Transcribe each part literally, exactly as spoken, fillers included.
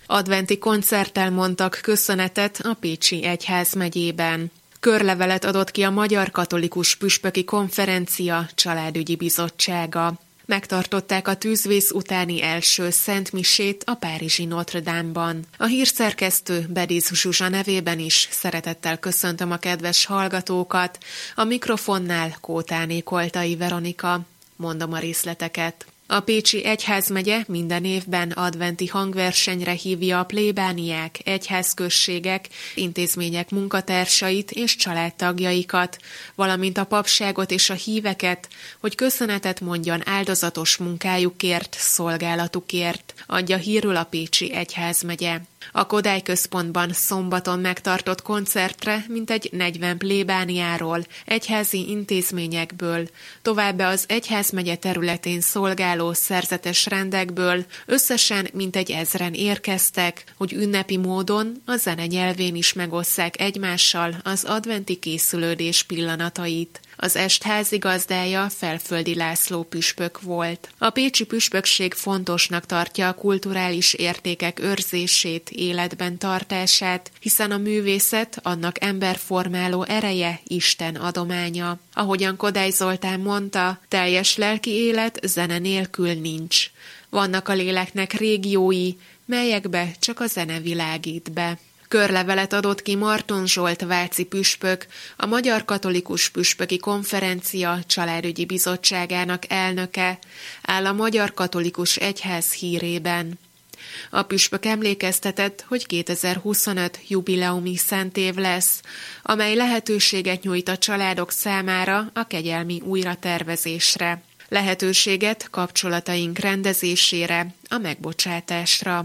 Adventi koncerttel mondtak köszönetet a Pécsi Egyházmegyében. Körlevelet adott ki a Magyar Katolikus Püspöki Konferencia Családügyi Bizottsága. Megtartották a tűzvész utáni első szentmisét a párizsi Notre Dame-ban. A hírszerkesztő Bediz Zsuzsa nevében is szeretettel köszöntöm a kedves hallgatókat. A mikrofonnál Kótáné Koltai Veronika. Mondom a részleteket. A Pécsi Egyházmegye minden évben adventi hangversenyre hívja a plébániák, egyházközségek, intézmények munkatársait és családtagjaikat, valamint a papságot és a híveket, hogy köszönetet mondjon áldozatos munkájukért, szolgálatukért, adja hírül a Pécsi Egyházmegye. A Kodály Központban szombaton megtartott koncertre mintegy negyven plébániáról, egyházi intézményekből, továbbá az egyházmegye területén szolgáló szerzetes rendekből összesen mintegy ezren érkeztek, hogy ünnepi módon a zene nyelvén is megosszák egymással az adventi készülődés pillanatait. Az est házigazdája Felföldi László püspök volt. A pécsi püspökség fontosnak tartja a kulturális értékek őrzését, életben tartását, hiszen a művészet, annak emberformáló ereje Isten adománya. Ahogyan Kodály Zoltán mondta, teljes lelki élet zene nélkül nincs. Vannak a léleknek régiói, melyekbe csak a zene világít be. Körlevelet adott ki Marton Zsolt váci püspök, a Magyar Katolikus Püspöki Konferencia Családügyi Bizottságának elnöke, áll a Magyar Katolikus Egyház hírében. A püspök emlékeztetett, hogy kétezer-huszonöt jubileumi szentév lesz, amely lehetőséget nyújt a családok számára a kegyelmi újratervezésre, lehetőséget kapcsolataink rendezésére, a megbocsátásra.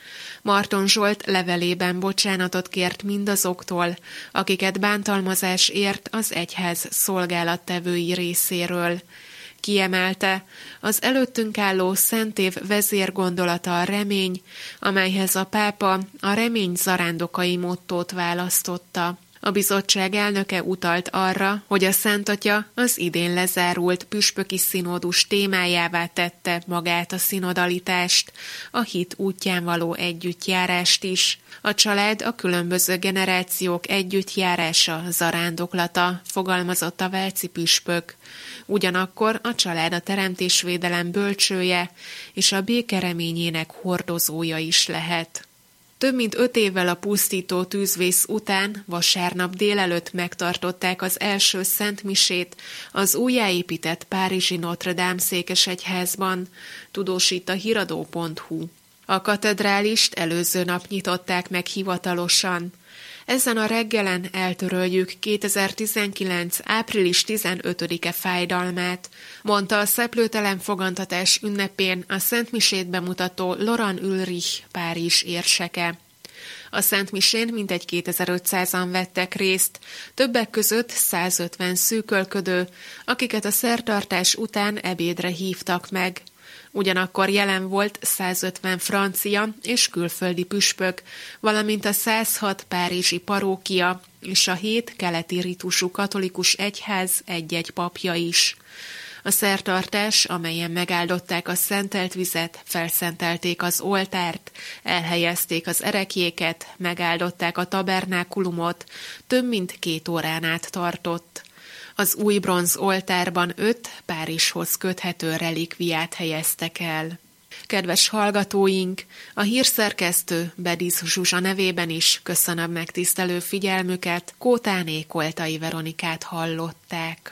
Marton Zsolt levelében bocsánatot kért mindazoktól, akiket bántalmazás ért az egyház szolgálattevői részéről. Kiemelte, az előttünk álló szentév vezérgondolata a remény, amelyhez a pápa a remény zarándokai mottót választotta. A bizottság elnöke utalt arra, hogy a Szent Atya az idén lezárult püspöki színódus témájává tette magát a szinodalitást, a hit útján való együttjárást is. A család a különböző generációk együttjárása, zarándoklata, fogalmazott a váci püspök. Ugyanakkor a család a teremtésvédelem bölcsője és a béke reményének hordozója is lehet. Több mint öt évvel a pusztító tűzvész után vasárnap délelőtt megtartották az első szentmisét az újjáépített párizsi Notre Dame székesegyházban, tudósít a híradó pont hu. A katedrálist előző nap nyitották meg hivatalosan. Ezen a reggelen eltöröljük kétezer-tizenkilenc. április tizenötödike fájdalmát, mondta a szeplőtelen fogantatás ünnepén a szentmisét bemutató Laurent Ulrich Párizs érseke. A szentmisén mintegy kétezer-ötszázan vettek részt, többek között százötven szűkölködő, akiket a szertartás után ebédre hívtak meg. Ugyanakkor jelen volt százötven francia és külföldi püspök, valamint a százhat párizsi parókia és a hét keleti ritusú katolikus egyház egy-egy papja is. A szertartás, amelyen megáldották a szentelt vizet, felszentelték az oltárt, elhelyezték az ereklyéket, megáldották a tabernákulumot, több mint két órán át tartott. Az új bronz oltárban öt Párizshoz köthető relikviát helyeztek el. Kedves hallgatóink, a hírszerkesztő Bediz Zsuzsa nevében is köszönöm megtisztelő figyelmüket, Kótáné Koltai Veronikát hallották.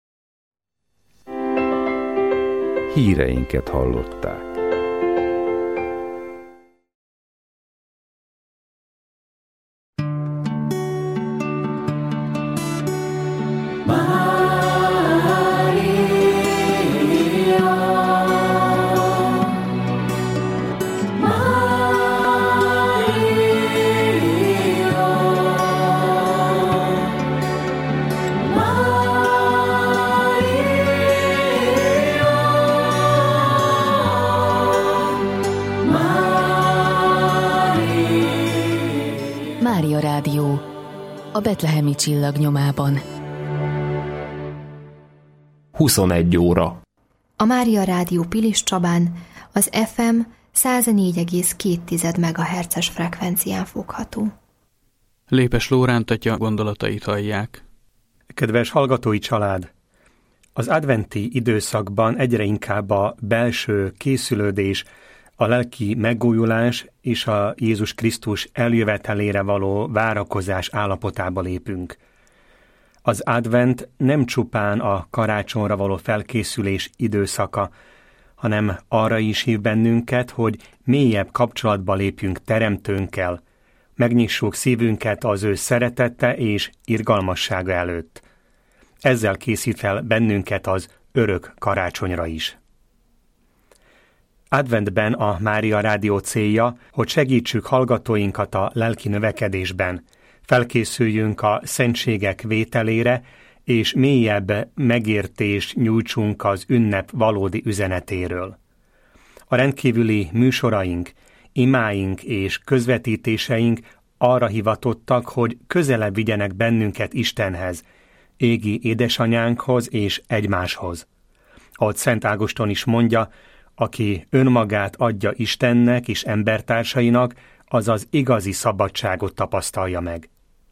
Híreinket hallották. Mária Rádió, a betlehemi csillag nyomában. huszonegy óra. A Mária Rádió Pilis Csabán, az ef em száz négy egész két megahertzes frekvencián fogható. Lépes Lóránt atya gondolatait hallják. Kedves hallgatói család! Az adventi időszakban egyre inkább a belső készülődés, a lelki megújulás és a Jézus Krisztus eljövetelére való várakozás állapotába lépünk. Az advent nem csupán a karácsonyra való felkészülés időszaka, hanem arra is hív bennünket, hogy mélyebb kapcsolatba lépjünk Teremtőnkkel, megnyissuk szívünket az ő szeretete és irgalmassága előtt. Ezzel készít fel bennünket az örök karácsonyra is. Adventben a Mária Rádió célja, hogy segítsük hallgatóinkat a lelki növekedésben, felkészüljünk a szentségek vételére, és mélyebb megértést nyújtsunk az ünnep valódi üzenetéről. A rendkívüli műsoraink, imáink és közvetítéseink arra hivatottak, hogy közelebb vigyenek bennünket Istenhez, égi édesanyánkhoz és egymáshoz. Ahogy Szent Ágoston is mondja, aki önmagát adja Istennek és embertársainak, az az igazi szabadságot tapasztalja meg.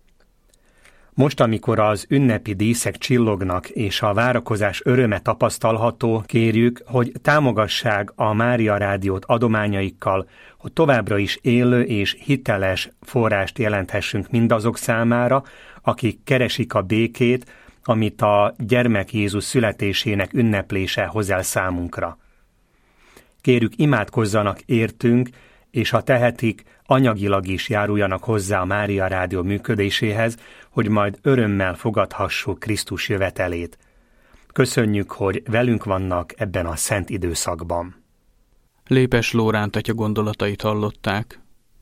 Most, amikor az ünnepi díszek csillognak és a várakozás öröme tapasztalható, kérjük, hogy támogassák a Mária Rádiót adományaikkal, hogy továbbra is élő és hiteles forrást jelenthessünk mindazok számára, akik keresik a békét, amit a gyermek Jézus születésének ünneplése hoz el számunkra. Kérjük, imádkozzanak értünk, és ha tehetik, anyagilag is járuljanak hozzá a Mária Rádió működéséhez, hogy majd örömmel fogadhassuk Krisztus jövetelét. Köszönjük, hogy velünk vannak ebben a szent időszakban. Lépes Lóránt atya gondolatait hallották.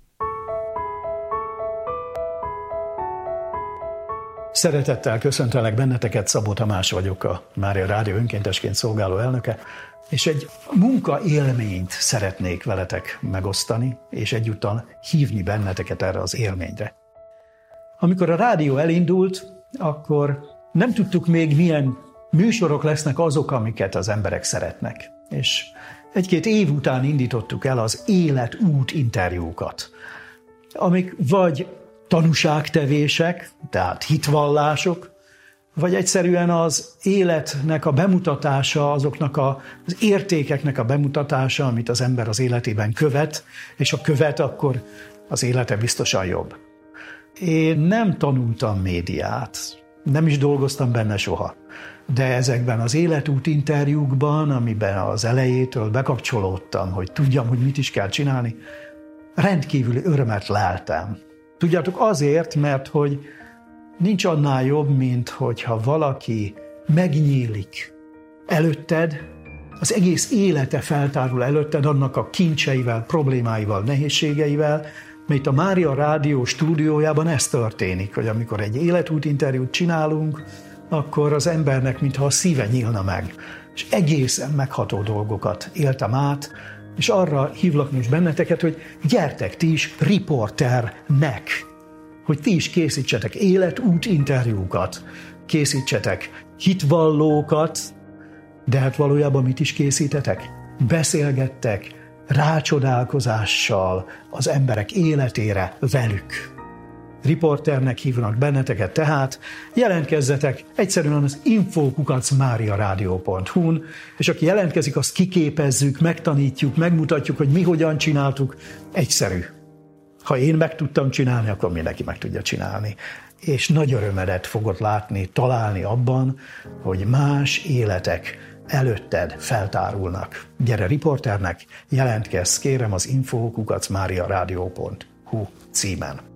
Szeretettel köszöntelek benneteket, Szabó Tamás vagyok, a Mária Rádió önkéntesként szolgáló elnöke, és egy munkaélményt szeretnék veletek megosztani, és egyúttal hívni benneteket erre az élményre. Amikor a rádió elindult, akkor nem tudtuk még, milyen műsorok lesznek azok, amiket az emberek szeretnek. És egy-két év után indítottuk el az életút interjúkat, amik vagy tanúságtevések, tehát hitvallások, vagy egyszerűen az életnek a bemutatása, azoknak a, az értékeknek a bemutatása, amit az ember az életében követ, és ha követ, akkor az élete biztosan jobb. Én nem tanultam médiát, nem is dolgoztam benne soha, de ezekben az életút interjúkban, amiben az elejétől bekapcsolódtam, hogy tudjam, hogy mit is kell csinálni, rendkívüli örömet leltem. Tudjátok, azért, mert hogy nincs annál jobb, mint hogyha valaki megnyílik előtted, az egész élete feltárul előtted, annak a kincseivel, problémáival, nehézségeivel, mert a Mária Rádió stúdiójában ez történik, hogy amikor egy életút interjút csinálunk, akkor az embernek mintha a szíve nyílna meg, és egészen megható dolgokat éltem át, és arra hívlak most benneteket, hogy gyertek ti is riporternek, hogy ti is készítsetek életút interjúkat, készítsetek hitvallókat, de hát valójában mit is készítetek? Beszélgettek rácsodálkozással az emberek életére velük. Riporternek hívnak benneteket, tehát jelentkezzetek egyszerűen az info kukac máriaradio pont hu-n, és aki jelentkezik, azt kiképezzük, megtanítjuk, megmutatjuk, hogy mi hogyan csináltuk. Egyszerű. Ha én meg tudtam csinálni, akkor mindenki meg tudja csinálni. És nagy örömedet fogod látni, találni abban, hogy más életek előtted feltárulnak. Gyere riporternek, jelentkezz, kérem az info kukac máriaradio pont hu címen.